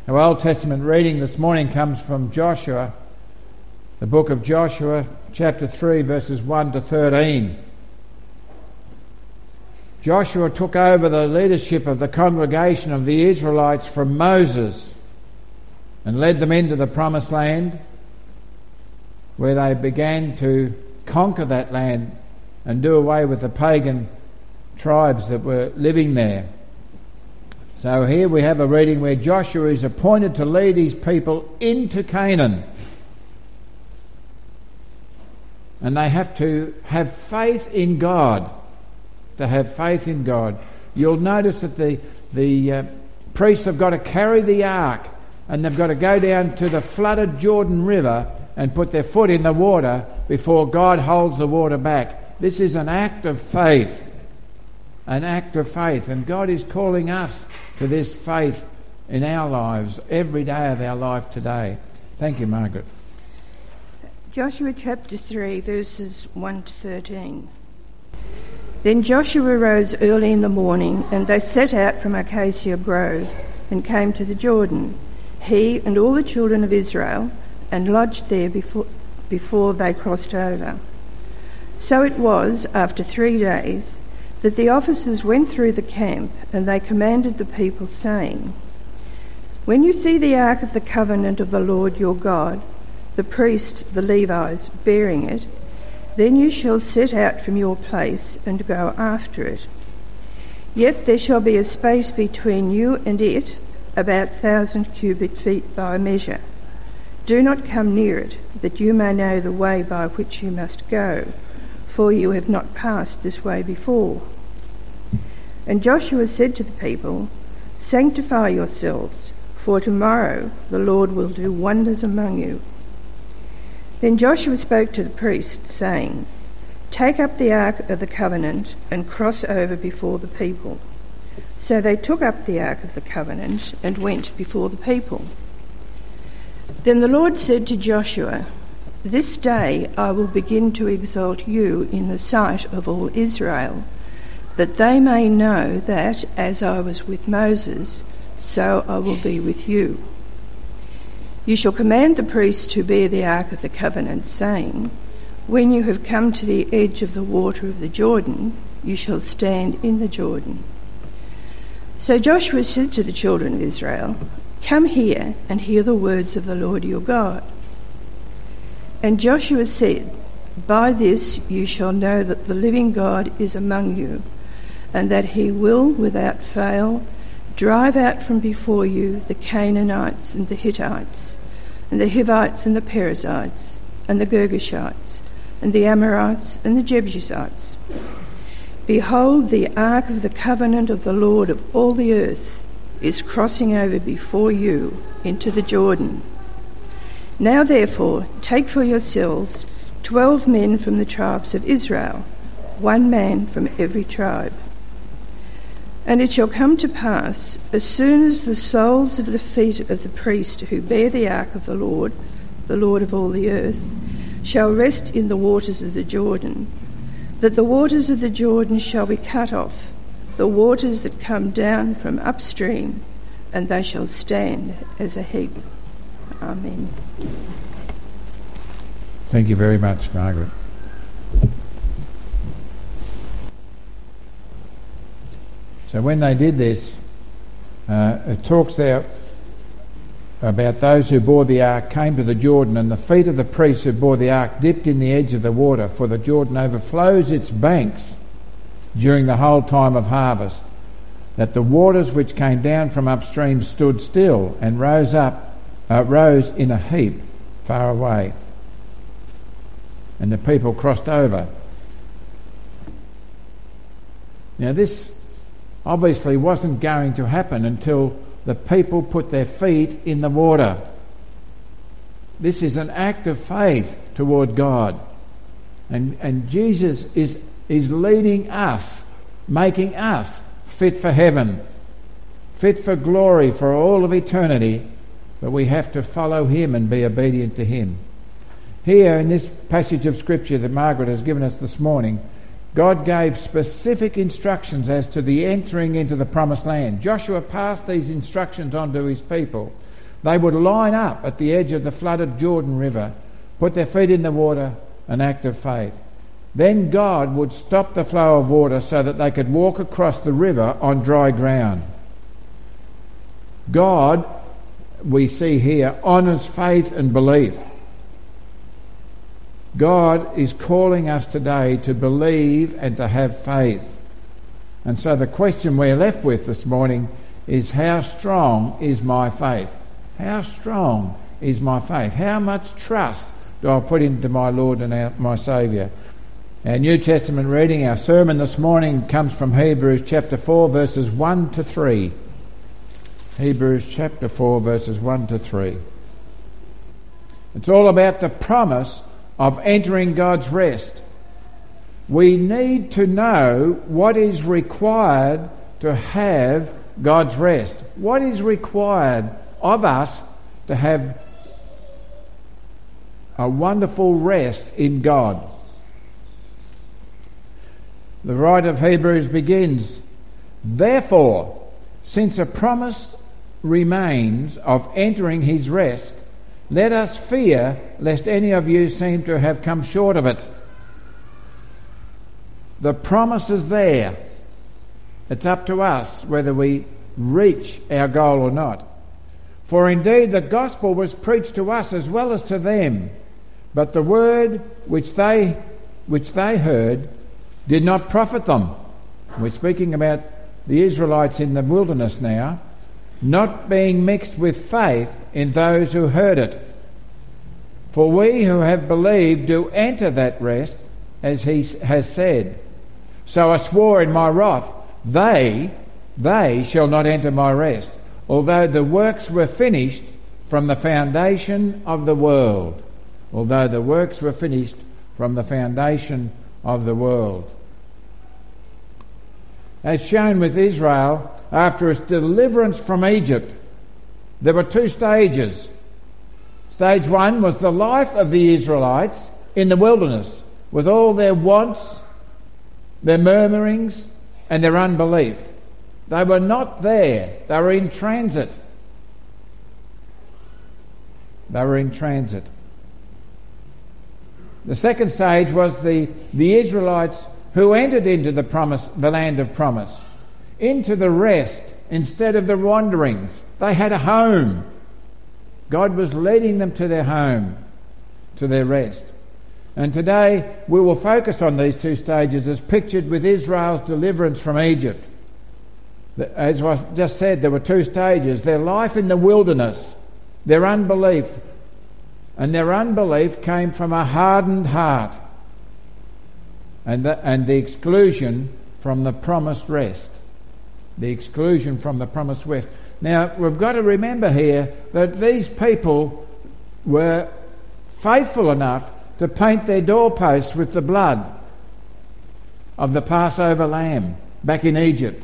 Our Old Testament reading this morning comes from Joshua, the book of Joshua, chapter 3, verses 1 to 13. Joshua took over the leadership of the congregation of the Israelites from Moses and led them into the promised land, where they began to conquer that land and do away with the pagan tribes that were living there. So here we have a reading where Joshua is appointed to lead his people into Canaan. And they have to have faith in God. To have faith in God. You'll notice that the priests have got to carry the ark, and they've got to go down to the flooded Jordan River and put their foot in the water before God holds the water back. This is an act of faith. An act of faith. And God is calling us to this faith in our lives, every day of our life today. Thank you, Margaret. Joshua chapter 3, verses 1 to 13. Then Joshua rose early in the morning, and they set out from Acacia Grove and came to the Jordan, he and all the children of Israel, and lodged there before they crossed over. So it was, after 3 days, that the officers went through the camp, and they commanded the people, saying, When you see the ark of the covenant of the Lord your God, the priests, the Levites, bearing it, then you shall set out from your place and go after it. Yet there shall be a space between you and it, about 1,000 cubic feet by measure. Do not come near it, that you may know the way by which you must go, for you have not passed this way before. And Joshua said to the people, Sanctify yourselves, for tomorrow the Lord will do wonders among you. Then Joshua spoke to the priests, saying, Take up the ark of the covenant and cross over before the people. So they took up the ark of the covenant and went before the people. Then the Lord said to Joshua, This day I will begin to exalt you in the sight of all Israel, that they may know that, as I was with Moses, so I will be with you. You shall command the priests to bear the ark of the covenant, saying, When you have come to the edge of the water of the Jordan, you shall stand in the Jordan. So Joshua said to the children of Israel, Come here and hear the words of the Lord your God. And Joshua said, By this you shall know that the living God is among you, and that he will, without fail, drive out from before you the Canaanites and the Hittites, and the Hivites and the Perizzites, and the Girgashites, and the Amorites and the Jebusites. Behold, the ark of the covenant of the Lord of all the earth is crossing over before you into the Jordan. Now therefore take for yourselves 12 men from the tribes of Israel, 1 man from every tribe. And it shall come to pass, as soon as the soles of the feet of the priest who bear the ark of the Lord of all the earth, shall rest in the waters of the Jordan, that the waters of the Jordan shall be cut off, the waters that come down from upstream, and they shall stand as a heap. Amen. Thank you very much, Margaret. So when they did this, it talks there about those who bore the ark came to the Jordan, and the feet of the priests who bore the ark dipped in the edge of the water, for the Jordan overflows its banks during the whole time of harvest, that the waters which came down from upstream stood still and rose in a heap far away. And the people crossed over. Now this obviously wasn't going to happen until the people put their feet in the water. This is an act of faith toward God. And Jesus is leading us, making us fit for heaven, fit for glory for all of eternity, but we have to follow him and be obedient to him. Here in this passage of Scripture that Margaret has given us this morning, God gave specific instructions as to the entering into the promised land. Joshua passed these instructions on to his people, They would line up at the edge of the flooded Jordan River, put their feet in the water, an act of faith. Then God would stop the flow of water so that they could walk across the river on dry ground. God, we see here, honours faith and belief. God is calling us today to believe and to have faith. And so the question we're left with this morning is, how strong is my faith? How strong is my faith? How much trust do I put into my Lord and my Saviour? Our New Testament reading, our sermon this morning, comes from Hebrews chapter 4 verses 1 to 3. Hebrews chapter 4 verses 1 to 3. It's all about the promise of entering God's rest. We need to know what is required to have God's rest. What is required of us to have a wonderful rest in God? The writer of Hebrews begins, "Therefore, since a promise remains of entering his rest, let us fear lest any of you seem to have come short of it." The promise is there. It's up to us whether we reach our goal or not. "For indeed the gospel was preached to us as well as to them, but the word which they heard did not profit them." We're speaking about the Israelites in the wilderness now, "not being mixed with faith in those who heard it. For we who have believed do enter that rest, as he has said, so I swore in my wrath, they shall not enter my rest, although the works were finished from the foundation of the world." Although the works were finished from the foundation of the world. As shown with Israel, after its deliverance from Egypt, there were two stages. Stage one was the life of the Israelites in the wilderness, with all their wants, their murmurings, and their unbelief. They were not there. They were in transit. The second stage was the Israelites who entered into the land of promise, into the rest instead of the wanderings. They had a home. God was leading them to their home, to their rest. And today we will focus on these two stages as pictured with Israel's deliverance from Egypt. As I just said, there were two stages: their life in the wilderness, their unbelief. And their unbelief came from a hardened heart and the exclusion from the promised rest. The exclusion from the promised rest. Now, we've got to remember here that these people were faithful enough to paint their doorposts with the blood of the Passover lamb back in Egypt.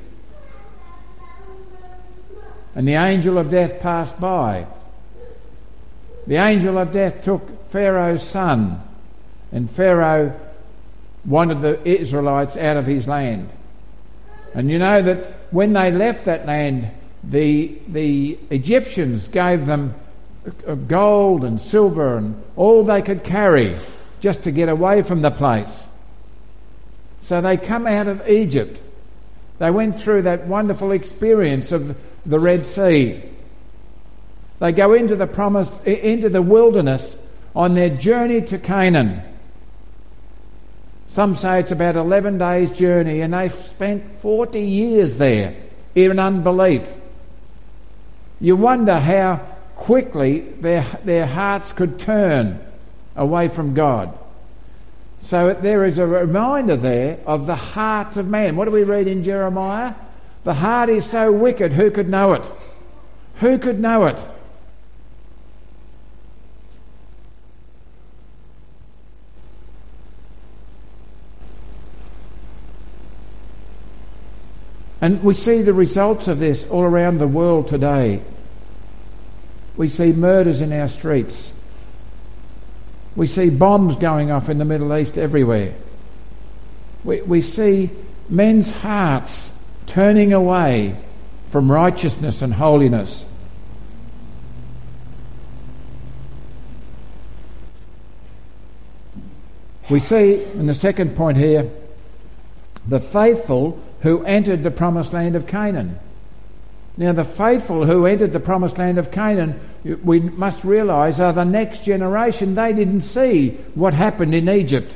And the angel of death passed by. The angel of death took Pharaoh's son, and Pharaoh wanted the Israelites out of his land. And you know that when they left that land, the Egyptians gave them gold and silver and all they could carry just to get away from the place. So they come out of Egypt. They went through that wonderful experience of the Red Sea. They go into the wilderness on their journey to Canaan. Some say it's about 11 days' journey, and they've spent 40 years there in unbelief. You wonder how quickly their hearts could turn away from God. So there is a reminder there of the hearts of man. What do we read in Jeremiah? The heart is so wicked, who could know it? Who could know it? And we see the results of this all around the world today. We see murders in our streets. We see bombs going off in the Middle East everywhere. We see men's hearts turning away from righteousness and holiness. We see in the second point here, the faithful who entered the promised land of Canaan. Now, the faithful who entered the promised land of Canaan, we must realise, are the next generation. They didn't see what happened in Egypt.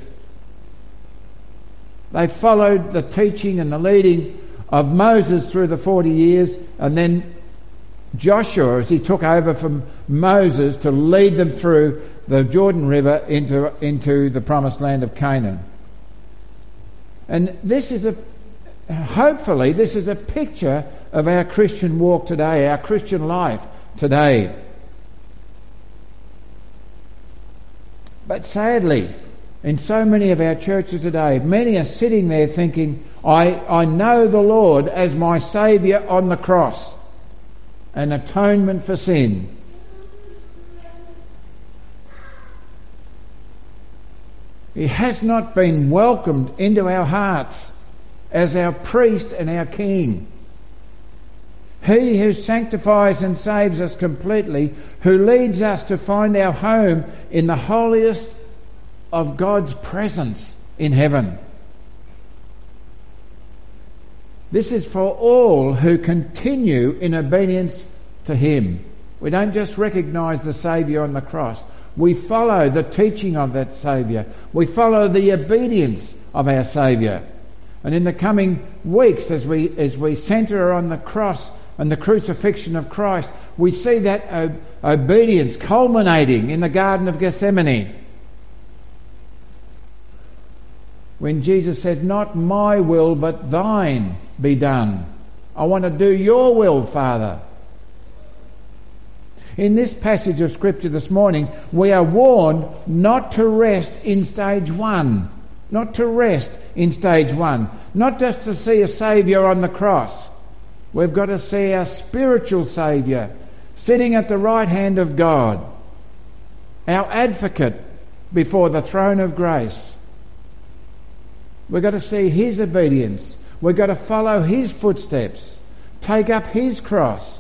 They followed the teaching and the leading of Moses through the 40 years, and then Joshua, as he took over from Moses to lead them through the Jordan River into the promised land of Canaan. And this is hopefully this is a picture of our Christian walk today, our Christian life today. But sadly, in so many of our churches today, many are sitting there thinking, I know the Lord as my Saviour on the cross, an atonement for sin. He has not been welcomed into our hearts as our priest and our king. He who sanctifies and saves us completely, who leads us to find our home in the holiest of God's presence in heaven. This is for all who continue in obedience to Him. We don't just recognise the Saviour on the cross. We follow the teaching of that Saviour. We follow the obedience of our Saviour. And in the coming weeks, as we centre on the cross and the crucifixion of Christ, we see that obedience culminating in the Garden of Gethsemane, when Jesus said, "Not my will, but thine be done. I want to do your will, Father." In this passage of Scripture this morning, we are warned not to rest in stage one. Not to rest in stage one. Not just to see a Saviour on the cross. We've got to see our spiritual Saviour sitting at the right hand of God, our advocate before the throne of grace. We've got to see His obedience. We've got to follow His footsteps, take up His cross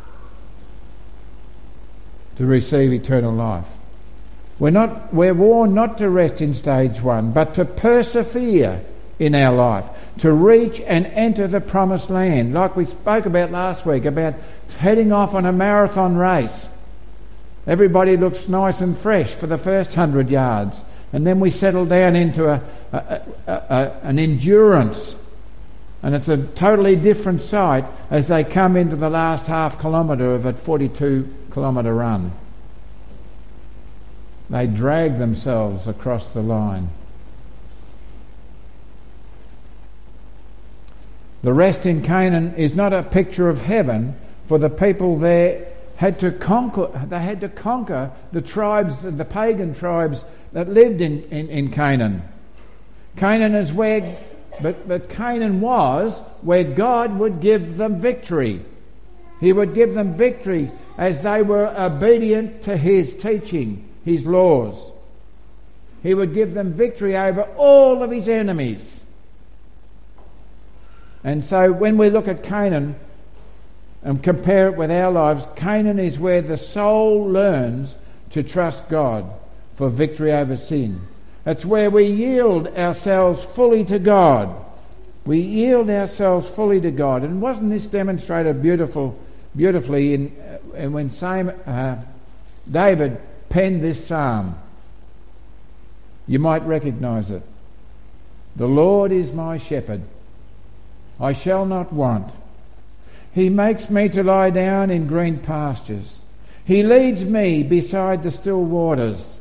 to receive eternal life. We're warned not to rest in stage one, but to persevere in our life, to reach and enter the promised land, like we spoke about last week, about heading off on a marathon race. Everybody looks nice and fresh for the first 100 yards, and then we settle down into an endurance, and it's a totally different sight as they come into the last half kilometre of a 42-kilometre run. They drag themselves across the line. The rest in Canaan is not a picture of heaven, for the people there had to conquer the tribes, the pagan tribes that lived in Canaan. Canaan is where, but Canaan was where God would give them victory. He would give them victory as they were obedient to His teaching, His laws. He would give them victory over all of His enemies. And so when we look at Canaan and compare it with our lives, Canaan is where the soul learns to trust God for victory over sin. It's where we yield ourselves fully to God. We yield ourselves fully to God. And wasn't this demonstrated beautifully in when David penned this psalm? You might recognise it. The Lord is my shepherd. I shall not want. He makes me to lie down in green pastures. He leads me beside the still waters.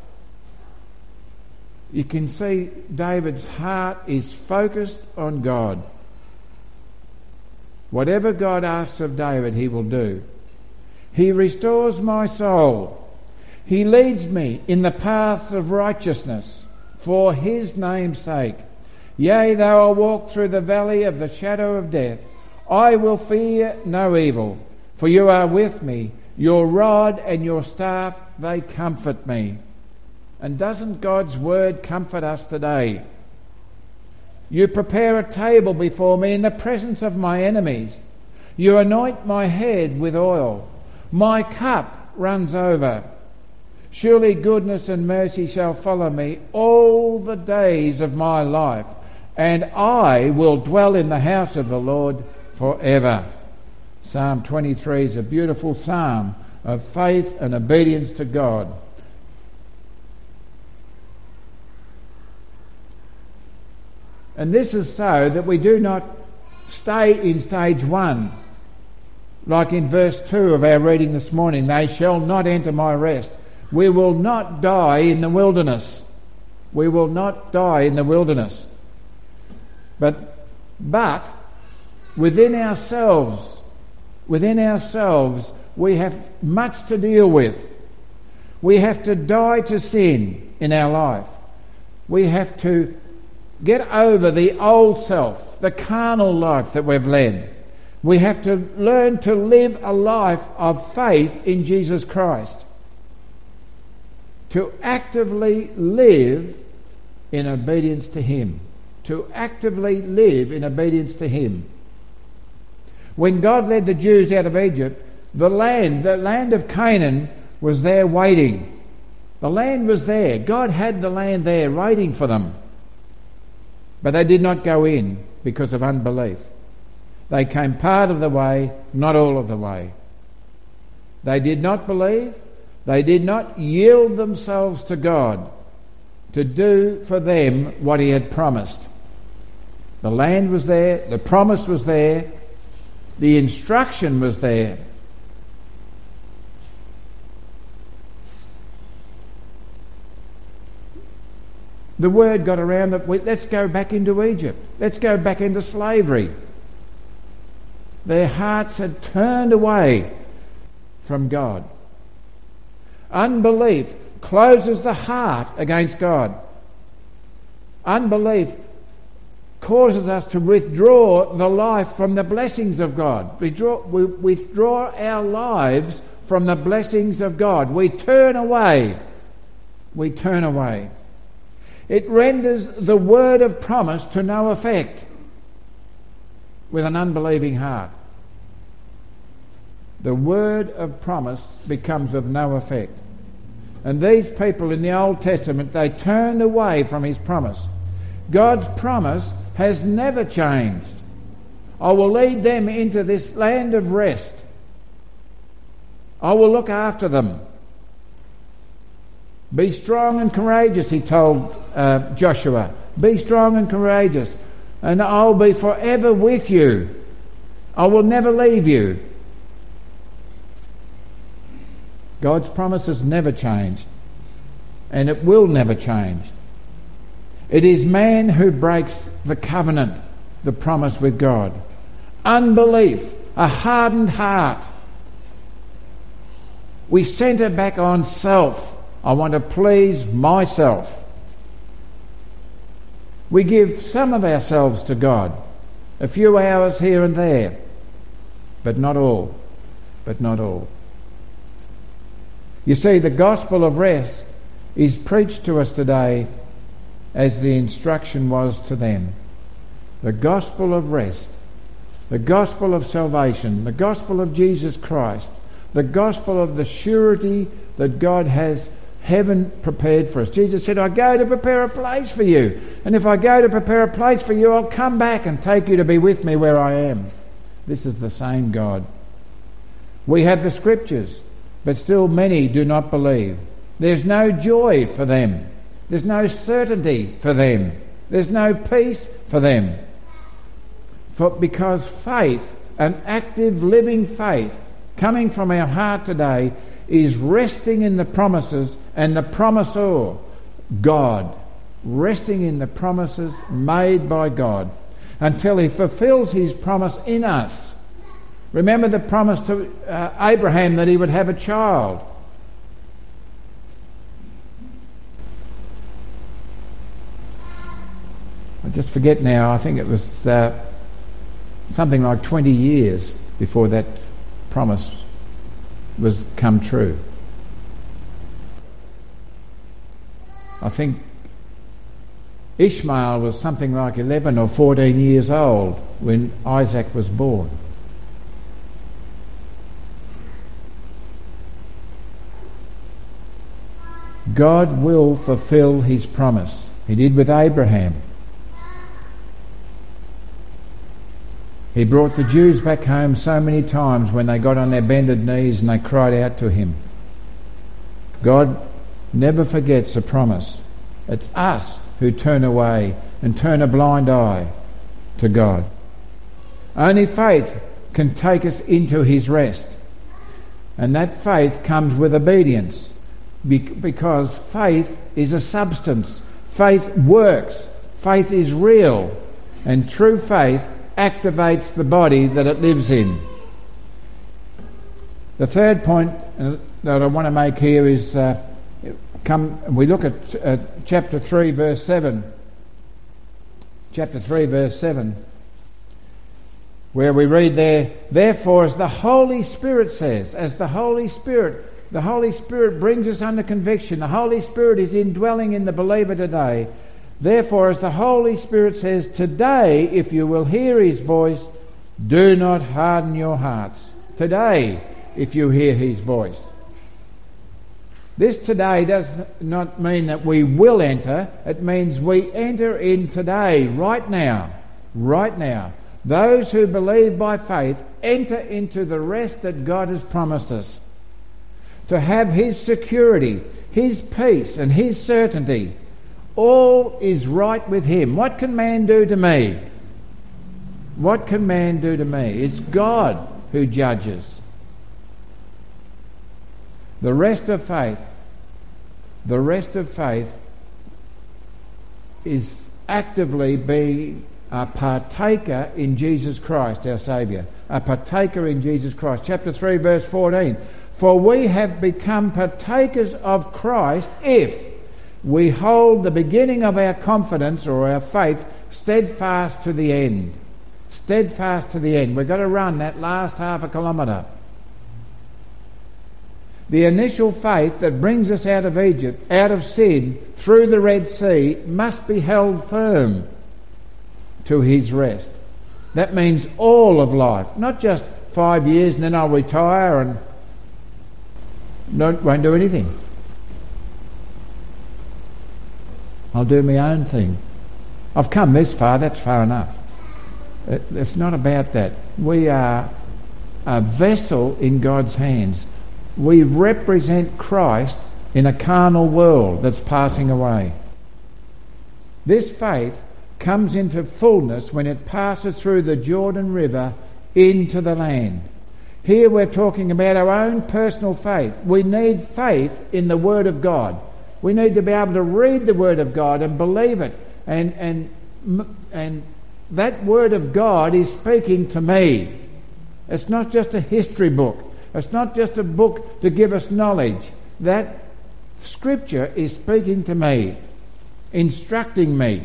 You can see David's heart is focused on God. Whatever God asks of David, he will do. He restores my soul. He leads me in the paths of righteousness for His name's sake. Yea, though I walk through the valley of the shadow of death, I will fear no evil, for you are with me. Your rod and your staff, they comfort me. And doesn't God's word comfort us today? You prepare a table before me in the presence of my enemies. You anoint my head with oil. My cup runs over. Surely goodness and mercy shall follow me all the days of my life, and I will dwell in the house of the Lord forever. Psalm 23 is a beautiful psalm of faith and obedience to God. And this is so that we do not stay in stage 1. Like in verse 2 of our reading this morning, they shall not enter my rest. We will not die in the wilderness. We will not die in the wilderness. But within ourselves, we have much to deal with. We have to die to sin in our life. We have to get over the old self, the carnal life that we've led. We have to learn to live a life of faith in Jesus Christ. To actively live in obedience to Him. To actively live in obedience to Him. When God led the Jews out of Egypt, the land of Canaan was there waiting. The land was there. God had the land there waiting for them. But they did not go in because of unbelief. They came part of the way, not all of the way. They did not believe. They did not yield themselves to God to do for them what He had promised. The land was there, the promise was there, the instruction was there. The word got around that let's go back into Egypt. Let's go back into slavery. Their hearts had turned away from God. Unbelief closes the heart against God. Unbelief causes us to withdraw the life from the blessings of God. We withdraw our lives from the blessings of God. We turn away. We turn away. It renders the word of promise to no effect with an unbelieving heart. The word of promise becomes of no effect. And these people in the Old Testament, they turned away from His promise. God's promise has never changed. I will lead them into this land of rest. I will look after them. Be strong and courageous, He told Joshua. Be strong and courageous, and I'll be forever with you. I will never leave you. God's promises never change, and it will never change. It is man who breaks the covenant, the promise with God. Unbelief, a hardened heart. We centre back on self. I want to please myself. We give some of ourselves to God, a few hours here and there, but not all. But not all. You see, the gospel of rest is preached to us today as the instruction was to them. The gospel of rest, the gospel of salvation, the gospel of Jesus Christ, the gospel of the surety that God has heaven prepared for us. Jesus said, I go to prepare a place for you. And if I go to prepare a place for you, I'll come back and take you to be with me where I am. This is the same God. We have the scriptures, but still many do not believe. There's no joy for them. There's no certainty for them. There's no peace for them. Because faith, an active living faith, coming from our heart today, is resting in the promises and the promisor, God. Resting in the promises made by God until He fulfills His promise in us. Remember the promise to Abraham that he would have a child. I just forget now, I think it was something like 20 years before that promise was come true. I think Ishmael was something like 11 or 14 years old when Isaac was born. God will fulfill his promise. He did with Abraham. He brought the Jews back home so many times when they got on their bended knees and they cried out to him. God never forgets a promise. It's us who turn away and turn a blind eye to God. Only faith can take us into his rest. And that faith comes with obedience, because faith is a substance. Faith works. Faith is real. And true faith activates the body that it lives in. The third point that I want to make here is we look at chapter 3 verse 7. Chapter 3 verse 7, where we read there, therefore as the Holy Spirit says, the Holy Spirit brings us under conviction. The Holy Spirit is indwelling in the believer today. Therefore, as the Holy Spirit says, today, if you will hear his voice, do not harden your hearts. Today, if you hear his voice. This today does not mean that we will enter. It means we enter in today, right now. Right now. Those who believe by faith enter into the rest that God has promised us. To have his security, his peace and his certainty. All is right with him. What can man do to me? What can man do to me? It's God who judges. The rest of faith is actively being a partaker in Jesus Christ, our Saviour. A partaker in Jesus Christ. Chapter 3, verse 14. For we have become partakers of Christ if we hold the beginning of our confidence or our faith steadfast to the end. Steadfast to the end. We've got to run that last half a kilometre. The initial faith that brings us out of Egypt, out of sin, through the Red Sea, must be held firm to his rest. That means all of life, not just 5 years and then I'll retire and won't do anything. I'll do my own thing. I've come this far, that's far enough. It's not about that. We are a vessel in God's hands. We represent Christ in a carnal world that's passing away. This faith comes into fullness when it passes through the Jordan River into the land. Here we're talking about our own personal faith. We need faith in the Word of God. We need to be able to read the Word of God and believe it. And that Word of God is speaking to me. It's not just a history book. It's not just a book to give us knowledge. That Scripture is speaking to me, instructing me.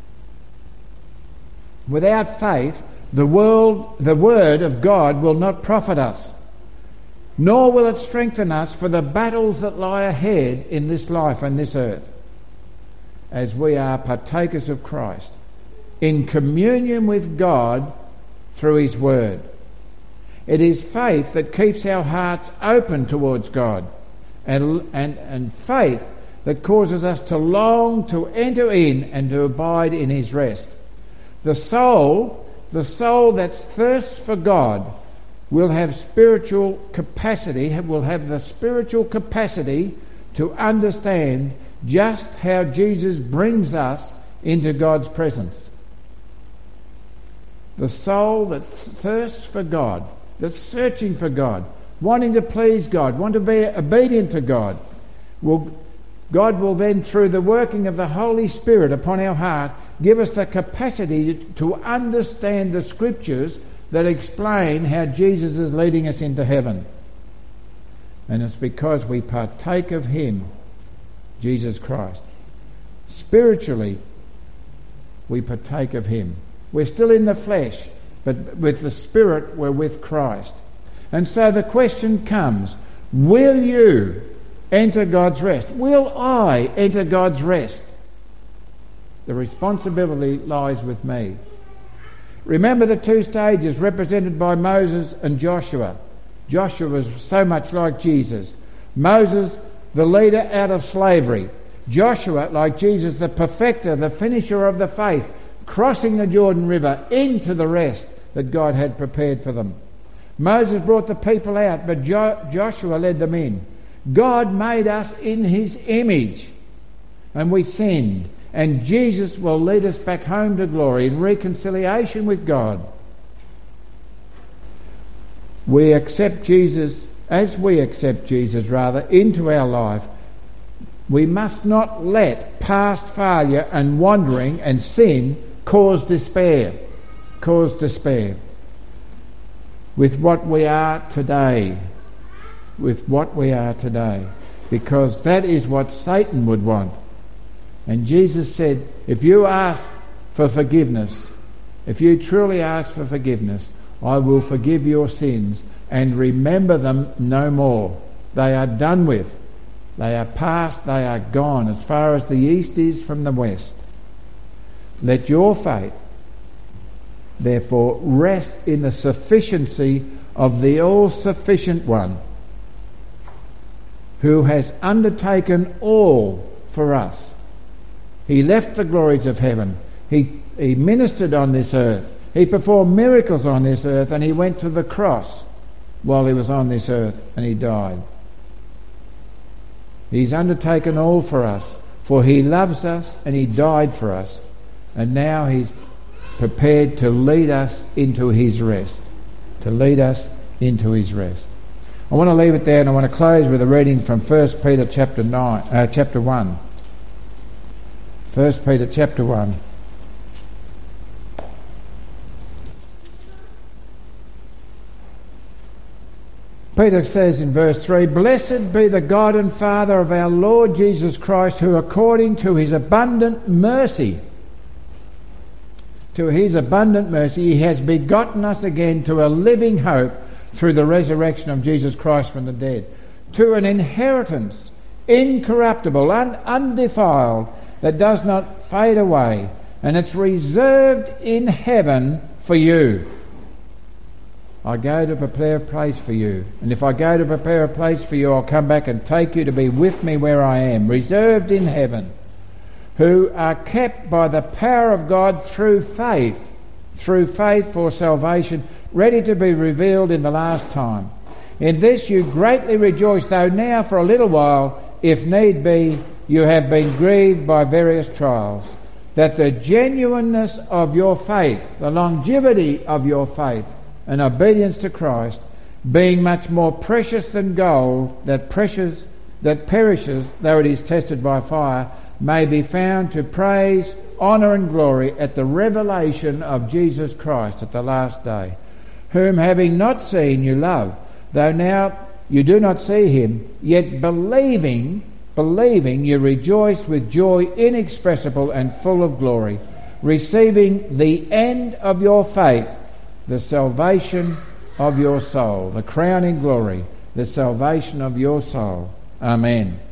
Without faith, the Word of God will not profit us, nor will it strengthen us for the battles that lie ahead in this life and this earth, as we are partakers of Christ, in communion with God through his Word. It is faith that keeps our hearts open towards God, and faith that causes us to long to enter in and to abide in his rest. The soul that thirsts for God will have spiritual capacity, will have the spiritual capacity to understand just how Jesus brings us into God's presence. The soul that thirsts for God, that's searching for God, wanting to please God, want to be obedient to God, God will then, through the working of the Holy Spirit upon our heart, give us the capacity to understand the Scriptures that explain how Jesus is leading us into heaven. And it's because we partake of him, Jesus Christ. Spiritually, we partake of him. We're still in the flesh, but with the Spirit we're with Christ. And so the question comes, will you enter God's rest? Will I enter God's rest? The responsibility lies with me. Remember the two stages represented by Moses and Joshua. Joshua was so much like Jesus. Moses the leader out of slavery. Joshua, like Jesus, the perfecter, the finisher of the faith, crossing the Jordan River into the rest that God had prepared for them. Moses brought the people out, but Joshua led them in. God made us in his image, and we sinned. And Jesus will lead us back home to glory in reconciliation with God. We accept Jesus, into our life. We must not let past failure and wandering and sin cause despair. With what we are today. Because that is what Satan would want. And Jesus said, if you ask for forgiveness, if you truly ask for forgiveness, I will forgive your sins and remember them no more. They are done with. They are past, they are gone, as far as the east is from the west. Let your faith, therefore, rest in the sufficiency of the all-sufficient one, who has undertaken all for us. He left the glories of heaven. He ministered on this earth. He performed miracles on this earth, and he went to the cross while he was on this earth, and he died. He's undertaken all for us, for he loves us and he died for us, and now he's prepared to lead us into his rest. I want to leave it there, and I want to close with a reading from 1 Peter chapter 1. 1 Peter chapter 1. Peter says in verse 3, Blessed be the God and Father of our Lord Jesus Christ, who according to his abundant mercy, he has begotten us again to a living hope through the resurrection of Jesus Christ from the dead, to an inheritance incorruptible, undefiled, that does not fade away, and it's reserved in heaven for you. I go to prepare a place for you, and if I go to prepare a place for you, I'll come back and take you to be with me where I am, reserved in heaven, who are kept by the power of God through faith for salvation, ready to be revealed in the last time. In this you greatly rejoice, though now for a little while, if need be, you have been grieved by various trials, that the genuineness of your faith, the longevity of your faith and obedience to Christ, being much more precious than gold that perishes though it is tested by fire, may be found to praise, honour and glory at the revelation of Jesus Christ at the last day, whom having not seen you love, though now you do not see him, yet believing you rejoice with joy inexpressible and full of glory, receiving the end of your faith, the salvation of your soul, the crowning glory, the salvation of your soul. Amen.